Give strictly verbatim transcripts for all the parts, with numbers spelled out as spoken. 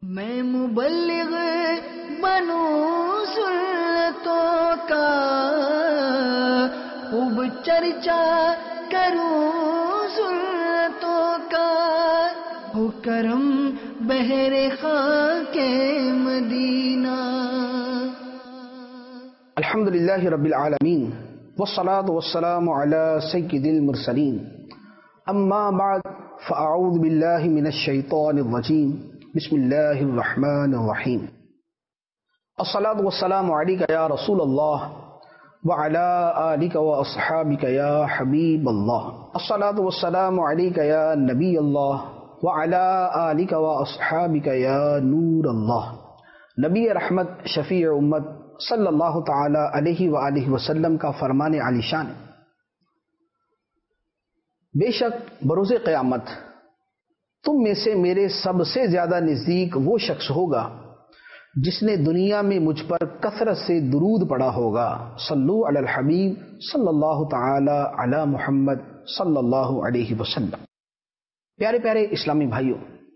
میں مبلغ بنوں سنتوں کا، خوب چرچا کروں سنتوں کا، ہو کرم بہر خاک مدینہ۔ الحمدللہ رب العالمین والصلاة والسلام علی سید المرسلین، اما بعد فاعوذ باللہ من الشیطان الرجیم، بسم اللہ الرحمن الرحیم۔ الصلاة والسلام علیک یا رسول اللہ وعلی آلک واصحابک یا حبیب اللہ، الصلاة والسلام علیک یا نبی اللہ وعلی آلک واصحابک یا نور اللہ۔ نبی رحمت شفیع امت صلی اللہ تعالی علیہ وآلہ وسلم کا فرمان عالی شان، بے شک بروز قیامت تم میں سے میرے سب سے زیادہ نزدیک وہ شخص ہوگا جس نے دنیا میں مجھ پر کثرت سے درود پڑھا ہوگا۔ صلو علی الحبیب صلی اللہ تعالی علی محمد صلی اللہ علیہ وسلم۔ پیارے پیارے اسلامی بھائیوں،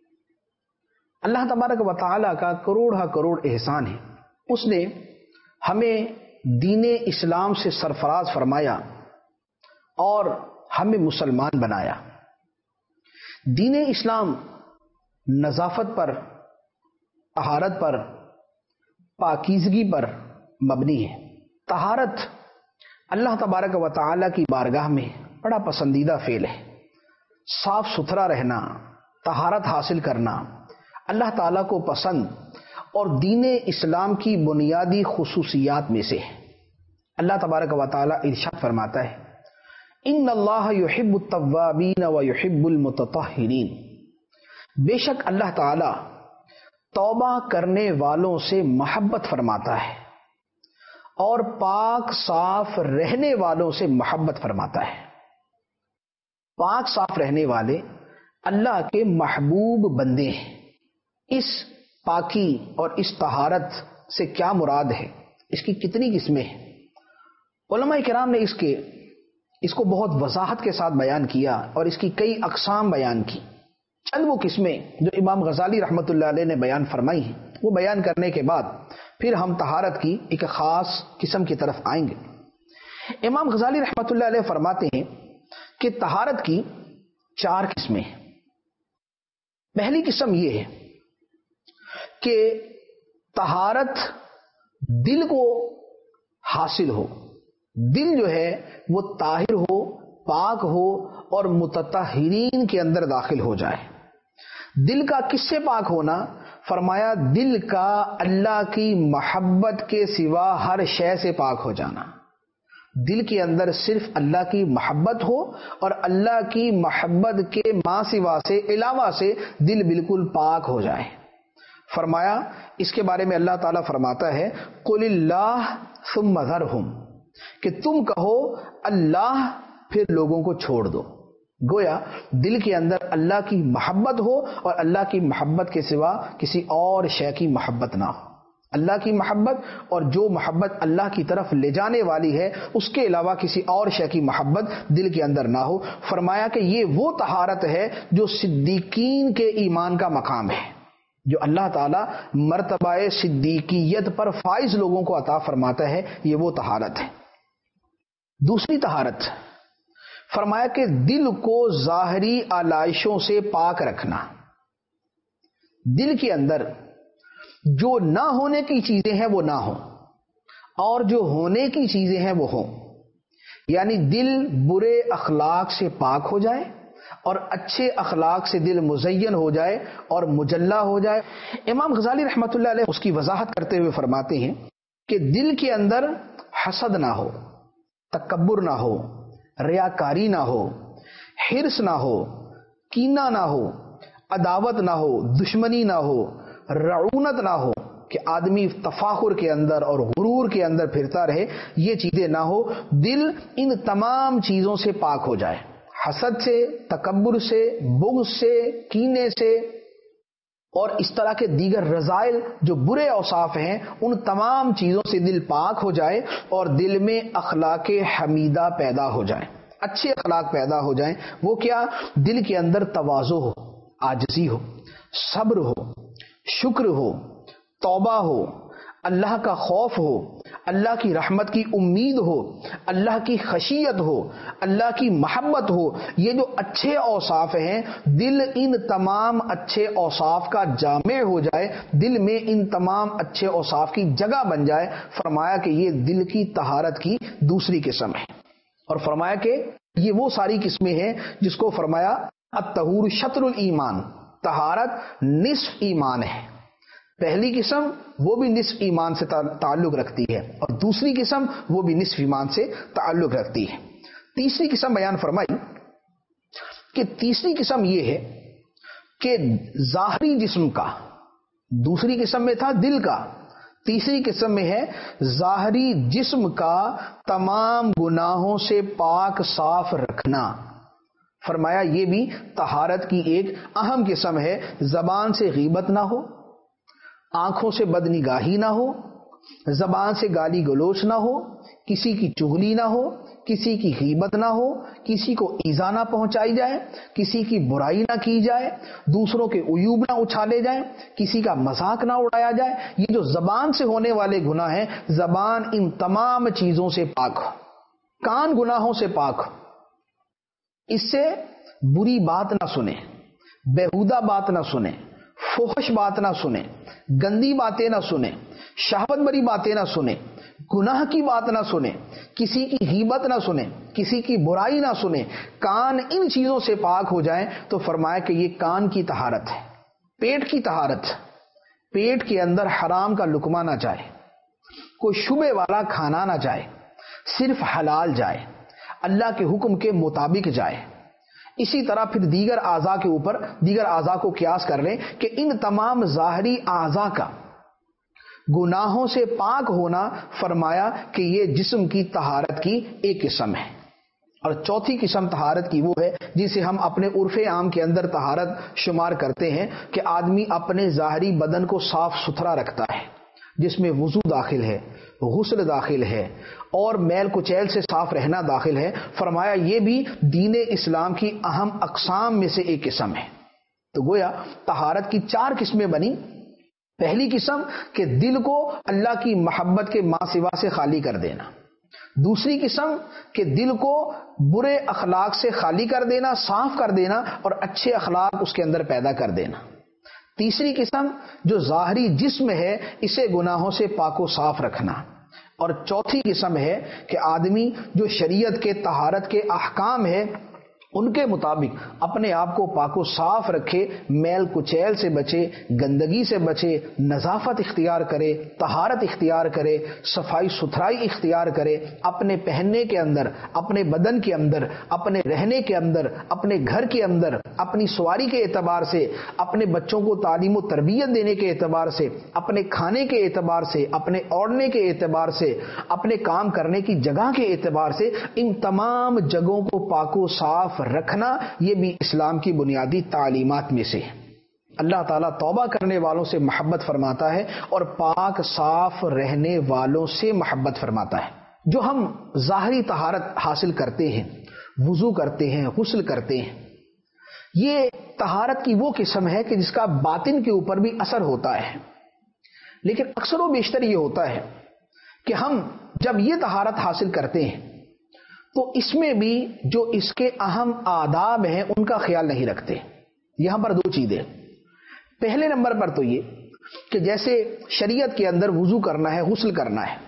اللہ تبارک و تعالی کا کروڑا کروڑ احسان ہے، اس نے ہمیں دین اسلام سے سرفراز فرمایا اور ہمیں مسلمان بنایا۔ دین اسلام نظافت پر، طہارت پر، پاکیزگی پر مبنی ہے۔ طہارت اللہ تبارک و تعالی کی بارگاہ میں بڑا پسندیدہ فعل ہے۔ صاف ستھرا رہنا، طہارت حاصل کرنا اللہ تعالیٰ کو پسند اور دین اسلام کی بنیادی خصوصیات میں سے ہے۔ اللہ تبارک و تعالیٰ ارشاد فرماتا ہے، ان اللہ یحب التوابین و یحب المتطہرین، بے شک اللہ تعالیٰ توبہ کرنے والوں سے محبت فرماتا ہے اور پاک صاف رہنے والوں سے محبت فرماتا ہے۔ پاک صاف رہنے والے اللہ کے محبوب بندے ہیں۔ اس پاکی اور اس طہارت سے کیا مراد ہے، اس کی کتنی قسمیں ہیں؟ علماء کرام نے اس کے اس کو بہت وضاحت کے ساتھ بیان کیا اور اس کی کئی اقسام بیان کی۔ چند وہ قسمیں جو امام غزالی رحمۃ اللہ علیہ نے بیان فرمائی ہیں، وہ بیان کرنے کے بعد پھر ہم طہارت کی ایک خاص قسم کی طرف آئیں گے۔ امام غزالی رحمۃ اللہ علیہ فرماتے ہیں کہ طہارت کی چار قسمیں ہیں۔ پہلی قسم یہ ہے کہ طہارت دل کو حاصل ہو، دل جو ہے وہ طاہر ہو، پاک ہو اور متطہرین کے اندر داخل ہو جائے۔ دل کا کس سے پاک ہونا؟ فرمایا دل کا اللہ کی محبت کے سوا ہر شے سے پاک ہو جانا۔ دل کے اندر صرف اللہ کی محبت ہو اور اللہ کی محبت کے ما سوا سے، علاوہ سے دل بالکل پاک ہو جائے۔ فرمایا اس کے بارے میں اللہ تعالیٰ فرماتا ہے، قل اللہ ثم ذرہم، کہ تم کہو اللہ پھر لوگوں کو چھوڑ دو۔ گویا دل کے اندر اللہ کی محبت ہو اور اللہ کی محبت کے سوا کسی اور شے کی محبت نہ ہو۔ اللہ کی محبت اور جو محبت اللہ کی طرف لے جانے والی ہے اس کے علاوہ کسی اور شے کی محبت دل کے اندر نہ ہو۔ فرمایا کہ یہ وہ طہارت ہے جو صدیقین کے ایمان کا مقام ہے، جو اللہ تعالیٰ مرتبہ صدیقیت پر فائز لوگوں کو عطا فرماتا ہے، یہ وہ طہارت ہے۔ دوسری طہارت فرمایا کہ دل کو ظاہری آلائشوں سے پاک رکھنا۔ دل کے اندر جو نہ ہونے کی چیزیں ہیں وہ نہ ہوں اور جو ہونے کی چیزیں ہیں وہ ہوں، یعنی دل برے اخلاق سے پاک ہو جائے اور اچھے اخلاق سے دل مزین ہو جائے اور مجلہ ہو جائے۔ امام غزالی رحمۃ اللہ علیہ اس کی وضاحت کرتے ہوئے فرماتے ہیں کہ دل کے اندر حسد نہ ہو، تکبر نہ ہو، ریاکاری نہ ہو، حرص نہ ہو، کینہ نہ ہو، عداوت نہ ہو، دشمنی نہ ہو، رعونت نہ ہو کہ آدمی تفاخر کے اندر اور غرور کے اندر پھرتا رہے، یہ چیزیں نہ ہو۔ دل ان تمام چیزوں سے پاک ہو جائے، حسد سے، تکبر سے، بغض سے، کینے سے اور اس طرح کے دیگر رذائل جو برے اوصاف ہیں، ان تمام چیزوں سے دل پاک ہو جائے اور دل میں اخلاق حمیدہ پیدا ہو جائے، اچھے اخلاق پیدا ہو جائیں۔ وہ کیا؟ دل کے اندر تواضع ہو، عاجزی ہو، صبر ہو، شکر ہو، توبہ ہو، اللہ کا خوف ہو، اللہ کی رحمت کی امید ہو، اللہ کی خشیت ہو، اللہ کی محبت ہو، یہ جو اچھے اوصاف ہیں، دل ان تمام اچھے اوصاف کا جامع ہو جائے، دل میں ان تمام اچھے اوصاف کی جگہ بن جائے، فرمایا کہ یہ دل کی طہارت کی دوسری قسم ہے۔ اور فرمایا کہ یہ وہ ساری قسمیں ہیں جس کو فرمایا الطہور شطر الایمان، طہارت نصف ایمان ہے۔ پہلی قسم وہ بھی نصف ایمان سے تعلق رکھتی ہے، اور دوسری قسم وہ بھی نصف ایمان سے تعلق رکھتی ہے۔ تیسری قسم بیان فرمائی کہ تیسری قسم یہ ہے کہ ظاہری جسم کا، دوسری قسم میں تھا دل کا، تیسری قسم میں ہے ظاہری جسم کا تمام گناہوں سے پاک صاف رکھنا۔ فرمایا یہ بھی طہارت کی ایک اہم قسم ہے۔ زبان سے غیبت نہ ہو، آنکھوں سے بدنگاہی نہ ہو، زبان سے گالی گلوچ نہ ہو، کسی کی چغلی نہ ہو، کسی کی غیبت نہ ہو، کسی کو ایذا نہ پہنچائی جائے، کسی کی برائی نہ کی جائے، دوسروں کے عیوب نہ اچھالے جائیں، کسی کا مذاق نہ اڑایا جائے۔ یہ جو زبان سے ہونے والے گناہ ہیں، زبان ان تمام چیزوں سے پاک ہو، کان گناہوں سے پاک ہو، اس سے بری بات نہ سنیں، بیہودہ بات نہ سنیں، فحش بات نہ سنیں، گندی باتیں نہ سنیں، شہوت بری باتیں نہ سنیں، گناہ کی بات نہ سنیں، کسی کی غیبت نہ سنیں، کسی کی برائی نہ سنیں۔ کان ان چیزوں سے پاک ہو جائیں تو فرمایا کہ یہ کان کی طہارت ہے۔ پیٹ کی طہارت، پیٹ کے اندر حرام کا لقمہ نہ جائے، کوئی شبہ والا کھانا نہ جائے، صرف حلال جائے، اللہ کے حکم کے مطابق جائے۔ اسی طرح پھر دیگر اعضاء کے اوپر دیگر اعضاء کو قیاس کر لیں کہ ان تمام ظاہری اعضاء کا گناہوں سے پاک ہونا، فرمایا کہ یہ جسم کی طہارت کی ایک قسم ہے۔ اور چوتھی قسم طہارت کی وہ ہے جسے ہم اپنے عرف عام کے اندر طہارت شمار کرتے ہیں کہ آدمی اپنے ظاہری بدن کو صاف ستھرا رکھتا ہے، جس میں وضو داخل ہے، غسل داخل ہے، اور میل کچیل سے صاف رہنا داخل ہے۔ فرمایا یہ بھی دین اسلام کی اہم اقسام میں سے ایک قسم ہے۔ تو گویا طہارت کی چار قسمیں بنی۔ پہلی قسم کہ دل کو اللہ کی محبت کے ماں سوا سے خالی کر دینا، دوسری قسم کہ دل کو برے اخلاق سے خالی کر دینا، صاف کر دینا، اور اچھے اخلاق اس کے اندر پیدا کر دینا، تیسری قسم جو ظاہری جسم ہے اسے گناہوں سے پاک و صاف رکھنا، اور چوتھی قسم ہے کہ آدمی جو شریعت کے طہارت کے احکام ہے ان کے مطابق اپنے آپ کو پاک و صاف رکھے، میل کچیل سے بچے، گندگی سے بچے، نظافت اختیار کرے، طہارت اختیار کرے، صفائی ستھرائی اختیار کرے، اپنے پہننے کے اندر، اپنے بدن کے اندر، اپنے رہنے کے اندر، اپنے گھر کے اندر، اپنی سواری کے اعتبار سے، اپنے بچوں کو تعلیم و تربیت دینے کے اعتبار سے، اپنے کھانے کے اعتبار سے، اپنے اوڑھنے کے اعتبار سے، اپنے کام کرنے کی جگہ کے اعتبار سے، ان تمام جگہوں کو پاک و صاف رکھنا یہ بھی اسلام کی بنیادی تعلیمات میں سے ہے۔ اللہ تعالیٰ توبہ کرنے والوں سے محبت فرماتا ہے اور پاک صاف رہنے والوں سے محبت فرماتا ہے۔ جو ہم ظاہری طہارت حاصل کرتے ہیں، وضو کرتے ہیں، غسل کرتے ہیں، یہ طہارت کی وہ قسم ہے کہ جس کا باطن کے اوپر بھی اثر ہوتا ہے، لیکن اکثر و بیشتر یہ ہوتا ہے کہ ہم جب یہ طہارت حاصل کرتے ہیں تو اس میں بھی جو اس کے اہم آداب ہیں ان کا خیال نہیں رکھتے۔ یہاں پر دو چیزیں، پہلے نمبر پر تو یہ کہ جیسے شریعت کے اندر وضو کرنا ہے، غسل کرنا ہے،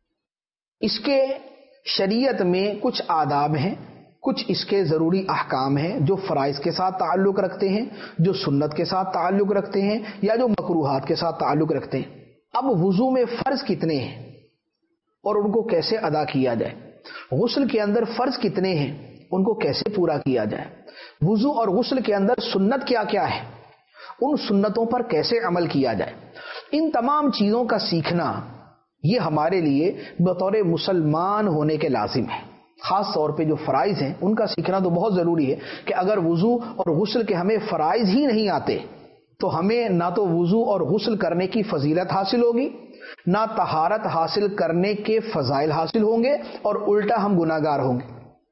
اس کے شریعت میں کچھ آداب ہیں، کچھ اس کے ضروری احکام ہیں جو فرائض کے ساتھ تعلق رکھتے ہیں، جو سنت کے ساتھ تعلق رکھتے ہیں، یا جو مکروہات کے ساتھ تعلق رکھتے ہیں۔ اب وضو میں فرض کتنے ہیں اور ان کو کیسے ادا کیا جائے، غسل کے اندر فرض کتنے ہیں ان کو کیسے پورا کیا جائے، وضو اور غسل کے اندر سنت کیا کیا ہے، ان سنتوں پر کیسے عمل کیا جائے، ان تمام چیزوں کا سیکھنا یہ ہمارے لیے بطور مسلمان ہونے کے لازم ہے۔ خاص طور پہ جو فرائض ہیں ان کا سیکھنا تو بہت ضروری ہے کہ اگر وضو اور غسل کے ہمیں فرائض ہی نہیں آتے تو ہمیں نہ تو وضو اور غسل کرنے کی فضیلت حاصل ہوگی، نہ طہارت حاصل کرنے کے فضائل حاصل ہوں گے، اور الٹا ہم گناہگار ہوں گے۔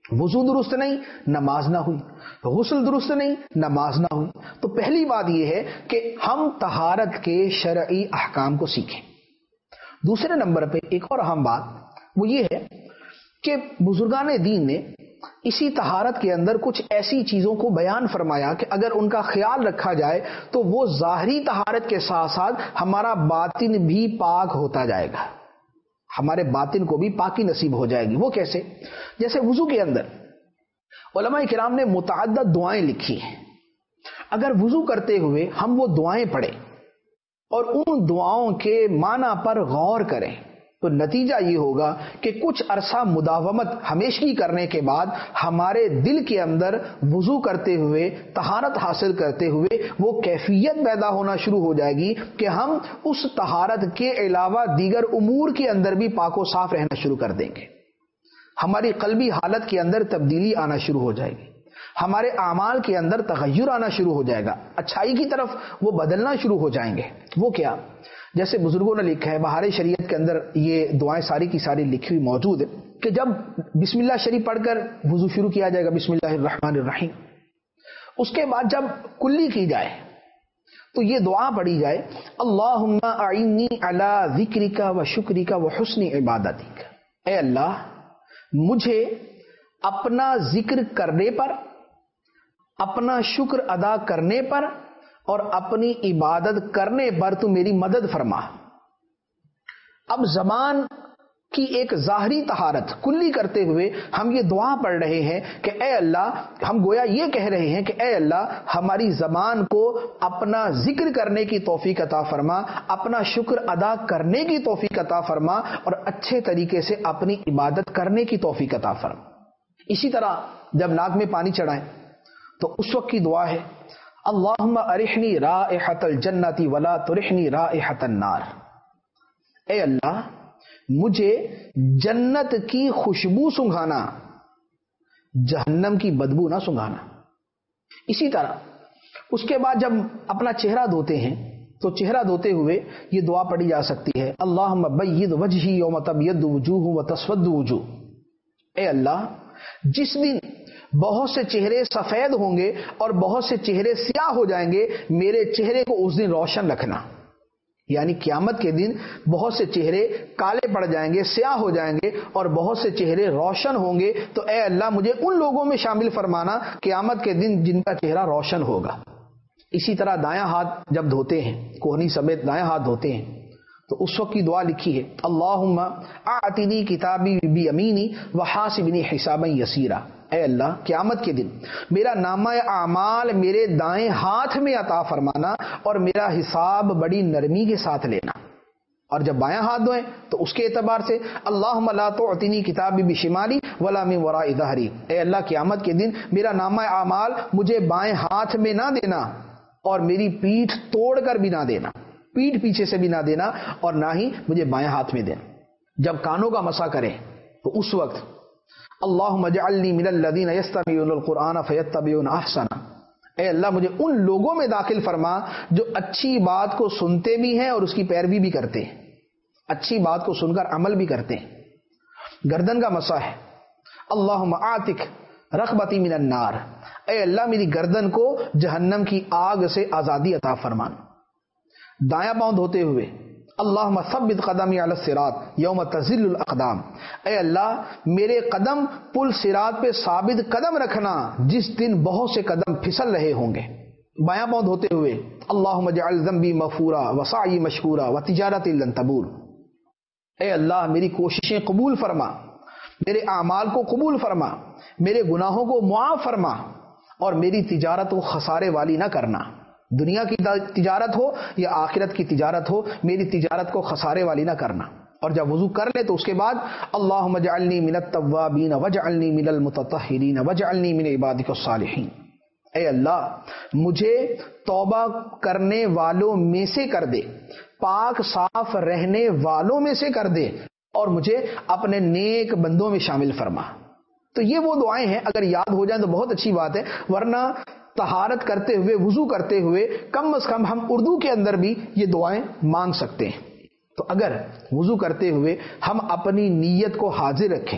وضو درست نہیں، نماز نہ ہوئی، غسل درست نہیں، نماز نہ ہوئی۔ تو پہلی بات یہ ہے کہ ہم طہارت کے شرعی احکام کو سیکھیں۔ دوسرے نمبر پہ ایک اور اہم بات وہ یہ ہے کہ بزرگان دین نے اسی طہارت کے اندر کچھ ایسی چیزوں کو بیان فرمایا کہ اگر ان کا خیال رکھا جائے تو وہ ظاہری طہارت کے ساتھ ساتھ ہمارا باطن بھی پاک ہوتا جائے گا، ہمارے باطن کو بھی پاکی نصیب ہو جائے گی۔ وہ کیسے؟ جیسے وضو کے اندر علماء کرام نے متعدد دعائیں لکھی ہیں، اگر وضو کرتے ہوئے ہم وہ دعائیں پڑھیں اور ان دعاؤں کے معنی پر غور کریں تو نتیجہ یہ ہوگا کہ کچھ عرصہ مداومت ہمیشگی کرنے کے بعد ہمارے دل کے اندر وضو کرتے ہوئے، طہارت حاصل کرتے ہوئے وہ کیفیت پیدا ہونا شروع ہو جائے گی کہ ہم اس طہارت کے علاوہ دیگر امور کے اندر بھی پاک و صاف رہنا شروع کر دیں گے، ہماری قلبی حالت کے اندر تبدیلی آنا شروع ہو جائے گی، ہمارے اعمال کے اندر تغیر آنا شروع ہو جائے گا، اچھائی کی طرف وہ بدلنا شروع ہو جائیں گے۔ وہ کیا؟ جیسے بزرگوں نے لکھا ہے، بہار شریعت کے اندر یہ دعائیں ساری کی ساری لکھی ہوئی موجود ہے کہ جب بسم اللہ شریف پڑھ کر وضو شروع کیا جائے گا، بسم اللہ الرحمن الرحیم، اس کے بعد جب کلی کی جائے تو یہ دعا پڑھی جائے، اللہم اعنی علی ذکرک و شکرک و حسن عبادتک، اے اللہ مجھے اپنا ذکر کرنے پر، اپنا شکر ادا کرنے پر اور اپنی عبادت کرنے پر تو میری مدد فرما۔ اب زبان کی ایک ظاہری طہارت کلی کرتے ہوئے ہم یہ دعا پڑھ رہے ہیں کہ اے اللہ، ہم گویا یہ کہہ رہے ہیں کہ اے اللہ ہماری زبان کو اپنا ذکر کرنے کی توفیق عطا فرما، اپنا شکر ادا کرنے کی توفیق عطا فرما اور اچھے طریقے سے اپنی عبادت کرنے کی توفیق عطا فرما۔ اسی طرح جب ناک میں پانی چڑھائیں تو اس وقت کی دعا ہے، اللہم ارحنی رائحۃ الجنۃ ولا ترحنی رائحۃ النار، اے اللہ مجھے جنت کی خوشبو سنگھانا، جہنم کی بدبو نہ سنگھانا۔ اسی طرح اس کے بعد جب اپنا چہرہ دھوتے ہیں تو چہرہ دھوتے ہوئے یہ دعا پڑھی جا سکتی ہے، اللہم بید وجہی یوم تبید وجوہ و تسود وجوہ، اے اللہ جس دن بہت سے چہرے سفید ہوں گے اور بہت سے چہرے سیاہ ہو جائیں گے، میرے چہرے کو اس دن روشن رکھنا، یعنی قیامت کے دن بہت سے چہرے کالے پڑ جائیں گے، سیاہ ہو جائیں گے اور بہت سے چہرے روشن ہوں گے، تو اے اللہ مجھے ان لوگوں میں شامل فرمانا قیامت کے دن جن کا چہرہ روشن ہوگا۔ اسی طرح دایاں ہاتھ جب دھوتے ہیں، کوہنی سمیت دایاں ہاتھ دھوتے ہیں تو اس وقت کی دعا لکھی ہے، اللہم اعطنی کتابی بیمینی وحاسبنی حسابا یسیرا، اے اللہ قیامت کے دن میرا نامہ اعمال میرے دائیں ہاتھ میں عطا فرمانا اور میرا حساب بڑی نرمی کے ساتھ لینا۔ اور جب بایاں ہاتھ دھوئیں تو اس کے اعتبار سے اللہم لا تعطنی کتابی بشمالی ولا من وراء ظہری، اے اللہ قیامت کے دن میرا نامہ اعمال مجھے بائیں ہاتھ میں نہ دینا اور میری پیٹھ توڑ کر بھی نہ دینا، پیٹھ پیچھے سے بھی نہ دینا اور نہ ہی مجھے بائیں ہاتھ میں دینا۔ جب کانوں کا مسح کریں تو اس وقت اللہم اجعلنی من الذین یستمعون القرآن فیتبعون احسنہ، اے اللہ مجھے ان لوگوں میں داخل فرما جو اچھی بات کو سنتے بھی ہیں اور اس کی پیروی بھی کرتے ہیں، اچھی بات کو سن کر عمل بھی کرتے ہیں۔ گردن کا مسح ہے، اللہم اعتق رغبتی من النار، اے اللہ میری گردن کو جہنم کی آگ سے آزادی عطا فرما۔ دایاں پاؤں دھوتے ہوئے اللہم ثبت قدمی علی الصراط یوم تزل الاقدام، اے اللہ میرے قدم پل صراط پہ ثابت قدم رکھنا جس دن بہت سے قدم پھسل رہے ہوں گے۔ بایاں پاؤں دھوتے ہوئے اللہم اجعل ذنبی مغفورا وسعی مشکورا وتجارتی لن تبور، اے اللہ میری کوششیں قبول فرما، میرے اعمال کو قبول فرما، میرے گناہوں کو معاف فرما اور میری تجارت کو خسارے والی نہ کرنا، دنیا کی تجارت ہو یا آخرت کی تجارت ہو، میری تجارت کو خسارے والی نہ کرنا۔ اور جب وضو کر لے تو اس کے بعد اللہم اجعلنی من التوابین واجعلنی من المتطہرین واجعلنی من عبادک الصالحین، اے اللہ مجھے توبہ کرنے والوں میں سے کر دے، پاک صاف رہنے والوں میں سے کر دے اور مجھے اپنے نیک بندوں میں شامل فرما۔ تو یہ وہ دعائیں ہیں، اگر یاد ہو جائیں تو بہت اچھی بات ہے، ورنہ طہارت کرتے ہوئے وضو کرتے ہوئے کم از کم ہم اردو کے اندر بھی یہ دعائیں مانگ سکتے ہیں۔ تو اگر وضو کرتے ہوئے ہم اپنی نیت کو حاضر رکھیں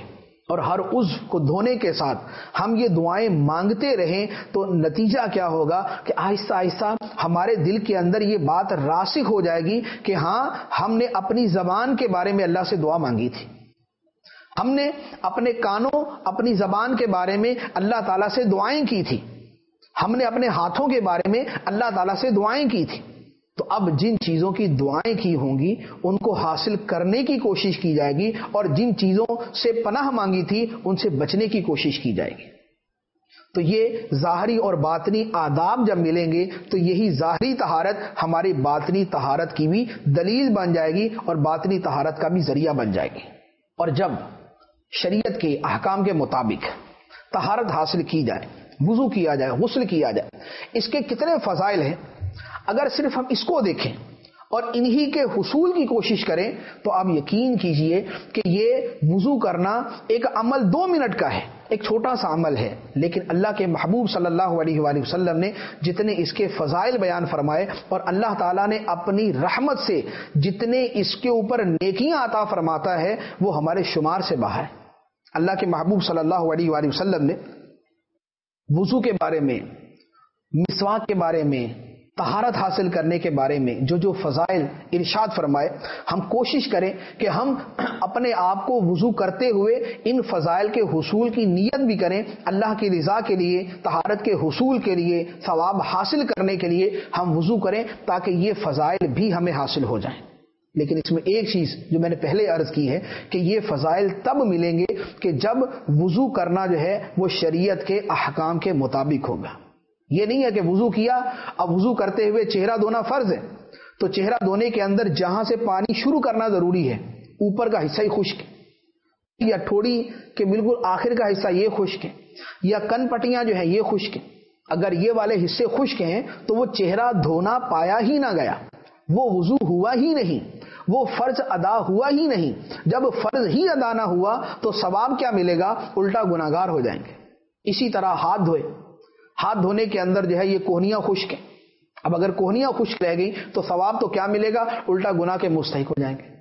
اور ہر عضو کو دھونے کے ساتھ ہم یہ دعائیں مانگتے رہیں تو نتیجہ کیا ہوگا کہ آہستہ آہستہ ہمارے دل کے اندر یہ بات راسخ ہو جائے گی کہ ہاں ہم نے اپنی زبان کے بارے میں اللہ سے دعا مانگی تھی، ہم نے اپنے کانوں اپنی زبان کے بارے میں اللہ تعالیٰ سے دعائیں کی تھی، ہم نے اپنے ہاتھوں کے بارے میں اللہ تعالیٰ سے دعائیں کی تھی۔ تو اب جن چیزوں کی دعائیں کی ہوں گی ان کو حاصل کرنے کی کوشش کی جائے گی، اور جن چیزوں سے پناہ مانگی تھی ان سے بچنے کی کوشش کی جائے گی۔ تو یہ ظاہری اور باطنی آداب جب ملیں گے تو یہی ظاہری طہارت ہماری باطنی طہارت کی بھی دلیل بن جائے گی اور باطنی طہارت کا بھی ذریعہ بن جائے گی۔ اور جب شریعت کے احکام کے مطابق طہارت حاصل کی جائے، وضو کیا جائے، غسل کیا جائے، اس کے کتنے فضائل ہیں، اگر صرف ہم اس کو دیکھیں اور انہی کے حصول کی کوشش کریں تو آپ یقین کیجئے کہ یہ وضو کرنا ایک عمل دو منٹ کا ہے، ایک چھوٹا سا عمل ہے، لیکن اللہ کے محبوب صلی اللہ علیہ وآلہ وسلم نے جتنے اس کے فضائل بیان فرمائے اور اللہ تعالیٰ نے اپنی رحمت سے جتنے اس کے اوپر نیکیاں عطا فرماتا ہے وہ ہمارے شمار سے باہر ہے۔ اللہ کے محبوب صلی اللہ علیہ وآلہ وسلم نے وضو کے بارے میں، مسواک کے بارے میں، طہارت حاصل کرنے کے بارے میں جو جو فضائل ارشاد فرمائے، ہم کوشش کریں کہ ہم اپنے آپ کو وضو کرتے ہوئے ان فضائل کے حصول کی نیت بھی کریں، اللہ کی رضا کے لیے، طہارت کے حصول کے لیے، ثواب حاصل کرنے کے لیے ہم وضو کریں تاکہ یہ فضائل بھی ہمیں حاصل ہو جائیں۔ لیکن اس میں ایک چیز جو میں نے پہلے عرض کی ہے کہ یہ فضائل تب ملیں گے کہ جب وضو کرنا جو ہے وہ شریعت کے احکام کے مطابق ہوگا۔ یہ نہیں ہے کہ وضو کیا، اب وضو کرتے ہوئے چہرہ دھونا فرض ہے تو چہرہ دھونے کے اندر جہاں سے پانی شروع کرنا ضروری ہے اوپر کا حصہ ہی خشک ہے، یا ٹھوڑی کے بالکل آخر کا حصہ یہ خشک ہے، یا کن پٹیاں جو ہے یہ خشک ہے، اگر یہ والے حصے خشک ہیں تو وہ چہرہ دھونا پایا ہی نہ گیا، وہ وضو ہوا ہی نہیں، وہ فرض ادا ہوا ہی نہیں۔ جب فرض ہی ادا نہ ہوا تو ثواب کیا ملے گا؟ الٹا گناہگار ہو جائیں گے۔ اسی طرح ہاتھ دھوئے، ہاتھ دھونے کے اندر جو ہے یہ کوہنیاں خشک ہیں، اب اگر کوہنیاں خشک رہ گئی تو ثواب تو کیا ملے گا؟ الٹا گناہ کے مستحق ہو جائیں گے۔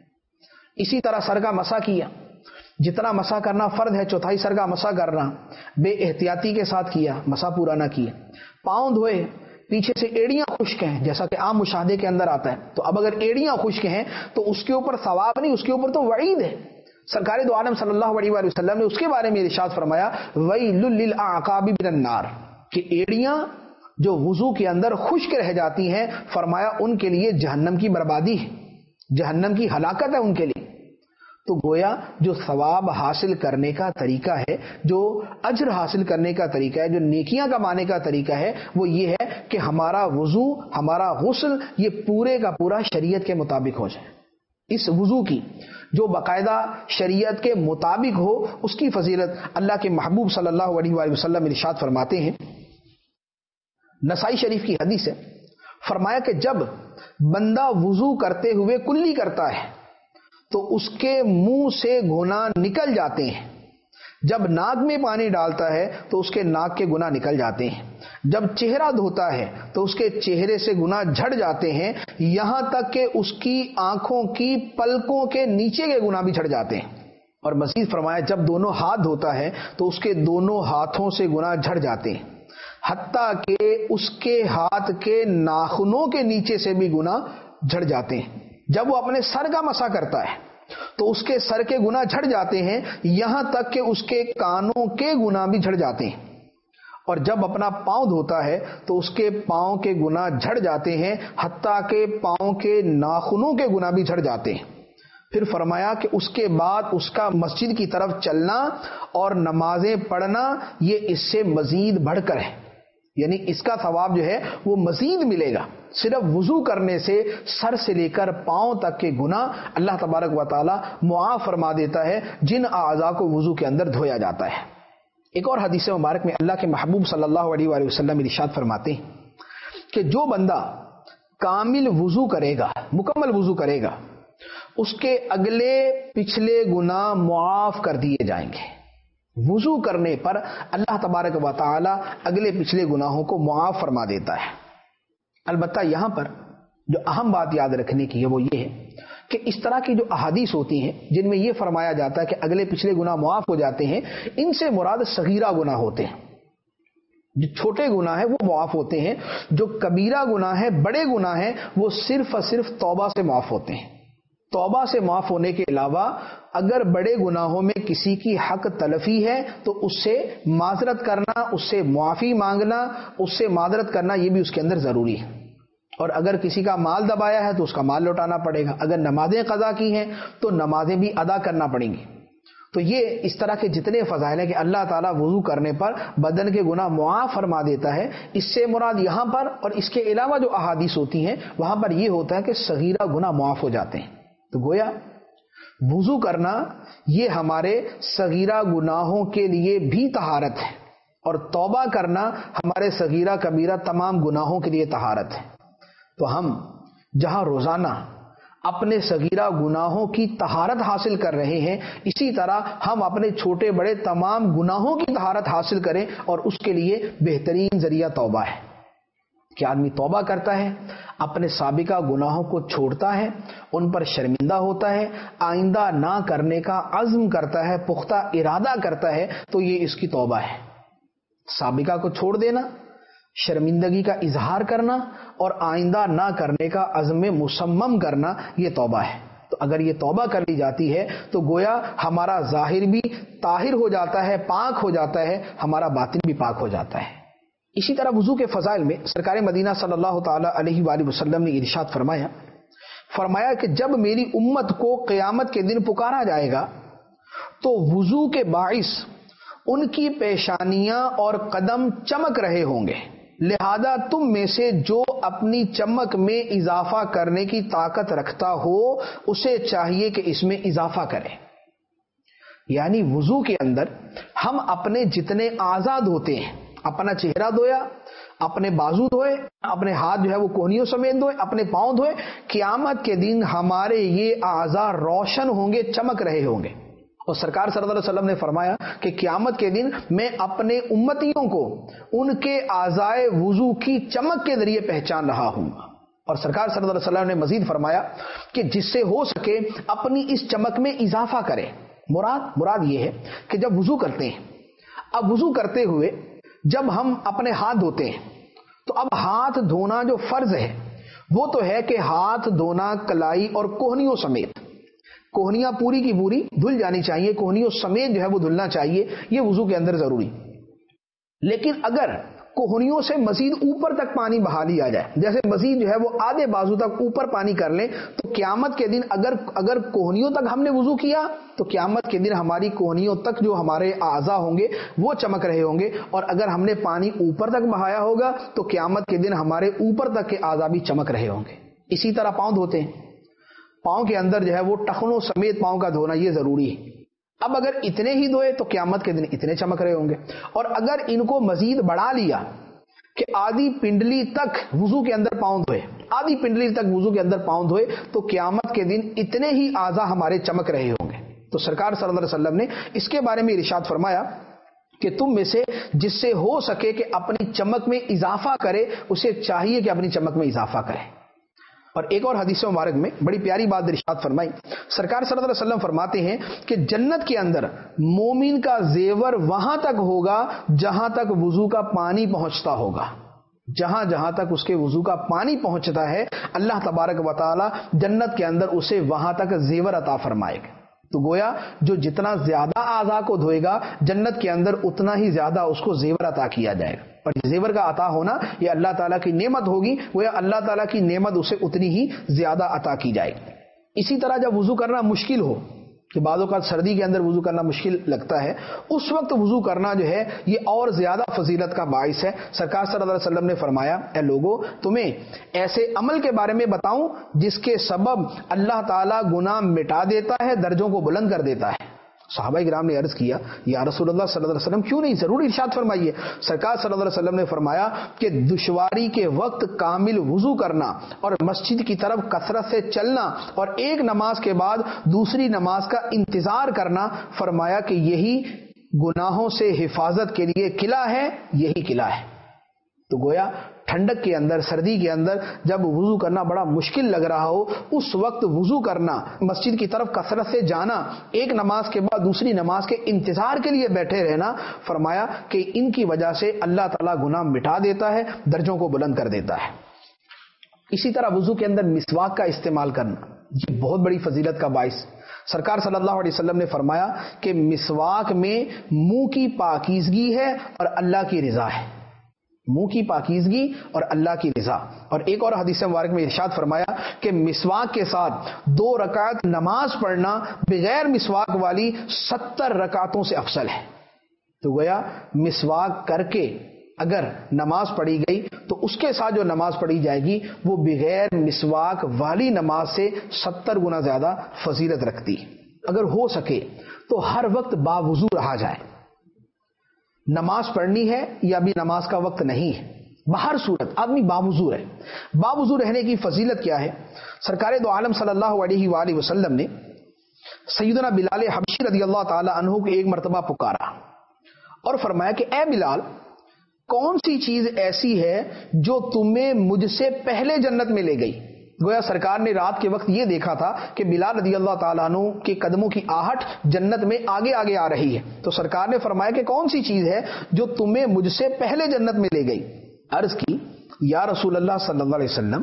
اسی طرح سر کا مسح کیا، جتنا مسح کرنا فرض ہے چوتھائی سر کا مسح کرنا، بے احتیاطی کے ساتھ کیا، مسح پورا نہ کیا۔ پاؤں دھوئے، پیچھے سے ایڑیاں خشک ہیں جیسا کہ عام مشاہدے کے اندر آتا ہے، تو اب اگر ایڑیاں خشک ہیں تو اس کے اوپر ثواب نہیں، اس کے اوپر تو وعید ہے۔ سرکار دو عالم صلی اللہ علیہ وآلہ وسلم نے اس کے بارے میں ارشاد فرمایا وَيْلٌ لِّلْأَعْقَابِ مِنَ النَّارِ، کہ ایڑیاں جو وضو کے اندر خشک رہ جاتی ہیں، فرمایا ان کے لیے جہنم کی بربادی ہے، جہنم کی ہلاکت ہے ان کے لیے۔ تو گویا جو ثواب حاصل کرنے کا طریقہ ہے، جو اجر حاصل کرنے کا طریقہ ہے، جو نیکیاں کمانے کا طریقہ ہے، وہ یہ ہے کہ ہمارا وضو، ہمارا غسل یہ پورے کا پورا شریعت کے مطابق ہو جائے۔ اس وضو کی جو باقاعدہ شریعت کے مطابق ہو اس کی فضیلت اللہ کے محبوب صلی اللہ علیہ وآلہ وسلم ارشاد فرماتے ہیں، نسائی شریف کی حدیث ہے، فرمایا کہ جب بندہ وضو کرتے ہوئے کلی کرتا ہے تو اس کے منہ سے گناہ نکل جاتے ہیں، جب ناک میں پانی ڈالتا ہے تو اس کے ناک کے گناہ نکل جاتے ہیں، جب چہرہ دھوتا ہے تو اس کے چہرے سے گناہ جھڑ جاتے ہیں، یہاں تک کہ اس کی آنکھوں کی پلکوں کے نیچے کے گناہ بھی جھڑ جاتے ہیں۔ اور مزید فرمایا جب دونوں ہاتھ دھوتا ہے تو اس کے دونوں ہاتھوں سے گناہ جھڑ جاتے ہیں، حتیٰ کہ اس کے ہاتھ کے ناخنوں کے نیچے سے بھی گناہ جھڑ جاتے ہیں۔ جب وہ اپنے سر کا مسح کرتا ہے تو اس کے سر کے گناہ جھڑ جاتے ہیں، یہاں تک کہ اس کے کانوں کے گناہ بھی جھڑ جاتے ہیں۔ اور جب اپنا پاؤں دھوتا ہے تو اس کے پاؤں کے گناہ جھڑ جاتے ہیں، حتیٰ کہ پاؤں کے ناخنوں کے گناہ بھی جھڑ جاتے ہیں۔ پھر فرمایا کہ اس کے بعد اس کا مسجد کی طرف چلنا اور نمازیں پڑھنا یہ اس سے مزید بڑھ کر ہے، یعنی اس کا ثواب جو ہے وہ مزید ملے گا۔ صرف وضو کرنے سے سر سے لے کر پاؤں تک کے گناہ اللہ تبارک و تعالی معاف فرما دیتا ہے جن اعضاء کو وضو کے اندر دھویا جاتا ہے۔ ایک اور حدیث مبارک میں اللہ کے محبوب صلی اللہ علیہ وآلہ وسلم ارشاد فرماتے ہیں کہ جو بندہ کامل وضو کرے گا، مکمل وضو کرے گا، اس کے اگلے پچھلے گناہ معاف کر دیے جائیں گے۔ وضو کرنے پر اللہ تبارک و تعالی اگلے پچھلے گناہوں کو معاف فرما دیتا ہے۔ البتہ یہاں پر جو اہم بات یاد رکھنے کی ہے وہ یہ ہے کہ اس طرح کی جو احادیث ہوتی ہیں جن میں یہ فرمایا جاتا ہے کہ اگلے پچھلے گناہ معاف ہو جاتے ہیں، ان سے مراد صغیرہ گناہ ہوتے ہیں، جو چھوٹے گناہ ہیں وہ معاف ہوتے ہیں، جو کبیرہ گناہ ہے، بڑے گناہ ہیں، وہ صرف اور صرف توبہ سے معاف ہوتے ہیں۔ توبہ سے معاف ہونے کے علاوہ اگر بڑے گناہوں میں کسی کی حق تلفی ہے تو اس سے معذرت کرنا، اس سے معافی مانگنا، اس سے معذرت کرنا، یہ بھی اس کے اندر ضروری ہے۔ اور اگر کسی کا مال دبایا ہے تو اس کا مال لوٹانا پڑے گا، اگر نمازیں قضا کی ہیں تو نمازیں بھی ادا کرنا پڑیں گی۔ تو یہ اس طرح کے جتنے فضائل ہیں کہ اللہ تعالیٰ وضو کرنے پر بدن کے گناہ معاف فرما دیتا ہے، اس سے مراد یہاں پر اور اس کے علاوہ جو احادیث ہوتی ہیں وہاں پر یہ ہوتا ہے کہ صغیرہ گناہ معاف ہو جاتے ہیں۔ تو گویا وضو کرنا یہ ہمارے صغیرہ گناہوں کے لیے بھی طہارت ہے، اور توبہ کرنا ہمارے صغیرہ کبیرہ تمام گناہوں کے لیے طہارت ہے۔ تو ہم جہاں روزانہ اپنے صغیرہ گناہوں کی طہارت حاصل کر رہے ہیں، اسی طرح ہم اپنے چھوٹے بڑے تمام گناہوں کی طہارت حاصل کریں، اور اس کے لیے بہترین ذریعہ توبہ ہے کہ آدمی توبہ کرتا ہے، اپنے سابقہ گناہوں کو چھوڑتا ہے، ان پر شرمندہ ہوتا ہے، آئندہ نہ کرنے کا عزم کرتا ہے، پختہ ارادہ کرتا ہے، تو یہ اس کی توبہ ہے۔ سابقہ کو چھوڑ دینا، شرمندگی کا اظہار کرنا اور آئندہ نہ کرنے کا عزم مصمم کرنا، یہ توبہ ہے۔ تو اگر یہ توبہ کر لی جاتی ہے تو گویا ہمارا ظاہر بھی طاہر ہو جاتا ہے، پاک ہو جاتا ہے، ہمارا باطن بھی پاک ہو جاتا ہے۔ اسی طرح وضو کے فضائل میں سرکار مدینہ صلی اللہ تعالی علیہ وآلہ وسلم نے ارشاد فرمایا فرمایا کہ جب میری امت کو قیامت کے دن پکارا جائے گا تو وضو کے باعث ان کی پیشانیاں اور قدم چمک رہے ہوں گے، لہذا تم میں سے جو اپنی چمک میں اضافہ کرنے کی طاقت رکھتا ہو اسے چاہیے کہ اس میں اضافہ کرے۔ یعنی وضو کے اندر ہم اپنے جتنے اعضاء دھوتے ہیں، اپنا چہرہ دھویا، اپنے بازو دھوئے، اپنے ہاتھ جو ہے وہ کوہنیوں سمیت دھوئے، اپنے پاؤں دھوئے، قیامت کے دن ہمارے یہ اعضاء روشن ہوں گے، چمک رہے ہوں گے۔ اور سرکار صلی اللہ علیہ وسلم نے فرمایا کہ قیامت کے دن میں اپنے امتیوں کو ان کے اعضاء وضو کی چمک کے ذریعے پہچان رہا ہوں گا۔ اور سرکار صلی اللہ علیہ وسلم نے مزید فرمایا کہ جس سے ہو سکے اپنی اس چمک میں اضافہ کرے۔ مراد مراد یہ ہے کہ جب وضو کرتے ہیں، اب وضو کرتے ہوئے جب ہم اپنے ہاتھ دھوتے ہیں تو اب ہاتھ دھونا جو فرض ہے وہ تو ہے کہ ہاتھ دھونا کلائی اور کوہنیوں سمیت، کوہنیاں پوری کی پوری دھل جانی چاہیے، کوہنیوں سمیت جو ہے وہ دھلنا چاہیے، یہ وضو کے اندر ضروری۔ لیکن اگر کوہنیوں سے مزید اوپر تک پانی بہا لیا جائے، جیسے مزید جو ہے وہ آدھے بازو تک اوپر پانی کر لیں، تو قیامت کے دن اگر اگر کوہنیوں تک ہم نے وضو کیا تو قیامت کے دن ہماری کوہنیوں تک جو ہمارے اعضاء ہوں گے وہ چمک رہے ہوں گے، اور اگر ہم نے پانی اوپر تک بہایا ہوگا تو قیامت کے دن ہمارے اوپر تک کے اعضاء بھی چمک رہے ہوں گے۔ اسی طرح پاؤں دھوتے ہیں، پاؤں کے اندر جو ہے وہ ٹخنوں سمیت پاؤں کا دھونا یہ ضروری ہے۔ اب اگر اتنے ہی دھوئے تو قیامت کے دن اتنے چمک رہے ہوں گے، اور اگر ان کو مزید بڑھا لیا کہ آدھی پنڈلی تک وضو کے اندر پاؤں دھوئے، آدھی پنڈلی تک وضو کے اندر پاؤں دھوئے، تو قیامت کے دن اتنے ہی اعضاء ہمارے چمک رہے ہوں گے۔ تو سرکار صلی اللہ علیہ وسلم نے اس کے بارے میں ارشاد فرمایا کہ تم میں سے جس سے ہو سکے کہ اپنی چمک میں اضافہ کرے اسے چاہیے کہ اپنی چمک میں اضافہ کرے۔ اور ایک اور حدیث مبارک میں بڑی پیاری بات ارشاد فرمائی، سرکار صلی اللہ علیہ وسلم فرماتے ہیں کہ جنت کے اندر مومن کا زیور وہاں تک ہوگا جہاں تک وضو کا پانی پہنچتا ہوگا، جہاں جہاں تک اس کے وضو کا پانی پہنچتا ہے اللہ تبارک و تعالی جنت کے اندر اسے وہاں تک زیور عطا فرمائے گا۔ تو گویا جو جتنا زیادہ اعضاء کو دھوئے گا جنت کے اندر اتنا ہی زیادہ اس کو زیور عطا کیا جائے گا، اور زیور کا عطا ہونا یہ اللہ تعالیٰ کی نعمت ہوگی، گویا اللہ تعالیٰ کی نعمت اسے اتنی ہی زیادہ عطا کی جائے گی۔ اسی طرح جب وضو کرنا مشکل ہو، کہ بعض اوقات سردی کے اندر وضو کرنا مشکل لگتا ہے، اس وقت وضو کرنا جو ہے یہ اور زیادہ فضیلت کا باعث ہے۔ سرکار صلی اللہ علیہ وسلم نے فرمایا، اے لوگو تمہیں ایسے عمل کے بارے میں بتاؤں جس کے سبب اللہ تعالیٰ گناہ مٹا دیتا ہے، درجوں کو بلند کر دیتا ہے۔ صحابہ کرام نے عرض کیا، یا رسول اللہ صلی اللہ علیہ وسلم کیوں نہیں، ضرور ارشاد فرمائیے۔ سرکار صلی اللہ علیہ وسلم نے فرمایا کہ دشواری کے وقت کامل وضو کرنا اور مسجد کی طرف کثرت سے چلنا اور ایک نماز کے بعد دوسری نماز کا انتظار کرنا، فرمایا کہ یہی گناہوں سے حفاظت کے لیے قلعہ ہے، یہی قلعہ ہے۔ تو گویا ٹھنڈک کے اندر، سردی کے اندر جب وضو کرنا بڑا مشکل لگ رہا ہو، اس وقت وضو کرنا، مسجد کی طرف کثرت سے جانا، ایک نماز کے بعد دوسری نماز کے انتظار کے لیے بیٹھے رہنا، فرمایا کہ ان کی وجہ سے اللہ تعالیٰ گناہ مٹا دیتا ہے، درجوں کو بلند کر دیتا ہے۔ اسی طرح وضو کے اندر مسواک کا استعمال کرنا، یہ بہت بڑی فضیلت کا باعث۔ سرکار صلی اللہ علیہ وسلم نے فرمایا کہ مسواک میں منہ کی پاکیزگی ہے اور اللہ کی رضا ہے، منہ کی پاکیزگی اور اللہ کی رضا۔ اور ایک اور حدیث مبارک میں ارشاد فرمایا کہ مسواک کے ساتھ دو رکعت نماز پڑھنا بغیر مسواک والی ستر رکعتوں سے افضل ہے۔ تو گویا مسواک کر کے اگر نماز پڑھی گئی تو اس کے ساتھ جو نماز پڑھی جائے گی وہ بغیر مسواک والی نماز سے ستر گنا زیادہ فضیلت رکھتی۔ اگر ہو سکے تو ہر وقت باوضو رہا جائے، نماز پڑھنی ہے یا ابھی نماز کا وقت نہیں ہے، بہر صورت آدمی باوضو رہے۔ باوضو رہنے کی فضیلت کیا ہے؟ سرکار دو عالم صلی اللہ علیہ وآلہ وسلم نے سیدنا بلال حبشی رضی اللہ تعالی عنہ کو ایک مرتبہ پکارا اور فرمایا کہ اے بلال، کون سی چیز ایسی ہے جو تمہیں مجھ سے پہلے جنت میں لے گئی؟ گویا سرکار نے رات کے وقت یہ دیکھا تھا کہ بلال رضی اللہ تعالیٰ عنہ کے قدموں کی آہٹ جنت میں آگے آگے آ رہی ہے، تو سرکار نے فرمایا کہ کون سی چیز ہے جو تمہیں مجھ سے پہلے جنت میں لے گئی؟ عرض کی یا رسول اللہ صلی اللہ علیہ وسلم،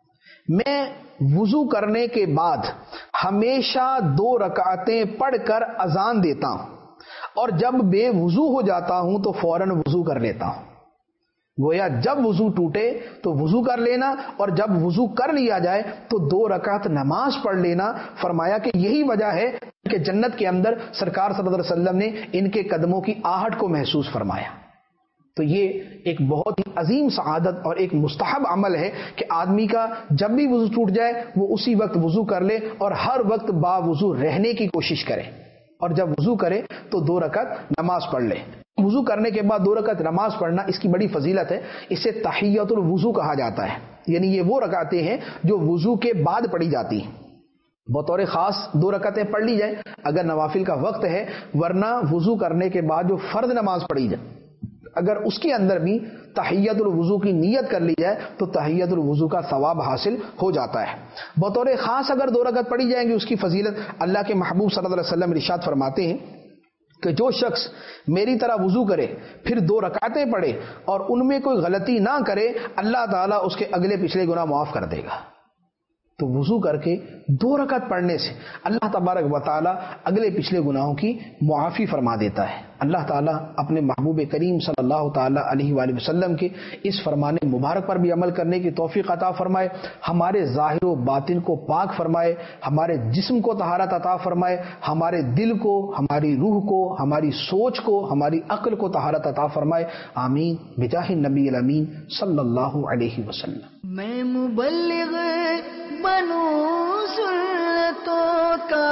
میں وضو کرنے کے بعد ہمیشہ دو رکعتیں پڑھ کر اذان دیتا ہوں، اور جب بے وضو ہو جاتا ہوں تو فوراً وضو کر لیتا ہوں۔ گویا جب وضو ٹوٹے تو وضو کر لینا، اور جب وضو کر لیا جائے تو دو رکعت نماز پڑھ لینا۔ فرمایا کہ یہی وجہ ہے کہ جنت کے اندر سرکار صلی اللہ علیہ وسلم نے ان کے قدموں کی آہٹ کو محسوس فرمایا۔ تو یہ ایک بہت ہی عظیم سعادت اور ایک مستحب عمل ہے کہ آدمی کا جب بھی وضو ٹوٹ جائے وہ اسی وقت وضو کر لے اور ہر وقت با وضو رہنے کی کوشش کرے، اور جب وضو کرے تو دو رکعت نماز پڑھ لے۔ وضو کرنے کے بعد دو رکعت نماز پڑھنا اس کی بڑی فضیلت ہے، اسے تحیۃ الوضو کہا جاتا ہے، یعنی یہ وہ رکعتیں ہیں جو وضو کے بعد پڑھی جاتی ہیں۔ بطور خاص دو رکعتیں پڑھ لی جائیں اگر نوافل کا وقت ہے، ورنہ وضو کرنے کے بعد جو فرض نماز پڑھی جائے اگر اس کے اندر بھی تحیۃ الوضو کی نیت کر لی جائے تو تحیۃ الوضو کا ثواب حاصل ہو جاتا ہے۔ بطور خاص اگر دو رکعت پڑھی جائیں گی اس کی فضیلت اللہ کے محبوب صلی اللہ علیہ وسلم ارشاد فرماتے ہیں کہ جو شخص میری طرح وضو کرے پھر دو رکعتیں پڑھے اور ان میں کوئی غلطی نہ کرے، اللہ تعالیٰ اس کے اگلے پچھلے گناہ معاف کر دے گا۔ تو وضو کر کے دو رکعت پڑھنے سے اللہ تبارک و تعالیٰ اگلے پچھلے گناہوں کی معافی فرما دیتا ہے۔ اللہ تعالیٰ اپنے محبوب کریم صلی اللہ تعالیٰ علیہ وآلہ وسلم کے اس فرمان مبارک پر بھی عمل کرنے کی توفیق عطا فرمائے، ہمارے ظاہر و باطن کو پاک فرمائے، ہمارے جسم کو طہارت عطا فرمائے، ہمارے دل کو، ہماری روح کو، ہماری سوچ کو، ہماری عقل کو طہارت عطا فرمائے، آمین بجاہ النبی الامین صلی اللہ علیہ وسلم۔ میں مبلغ بنوں سنتوں کا،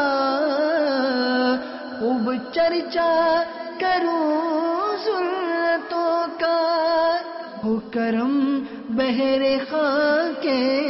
خوب چرچا کروں سنتوں کا، ہو کرم بہر خاک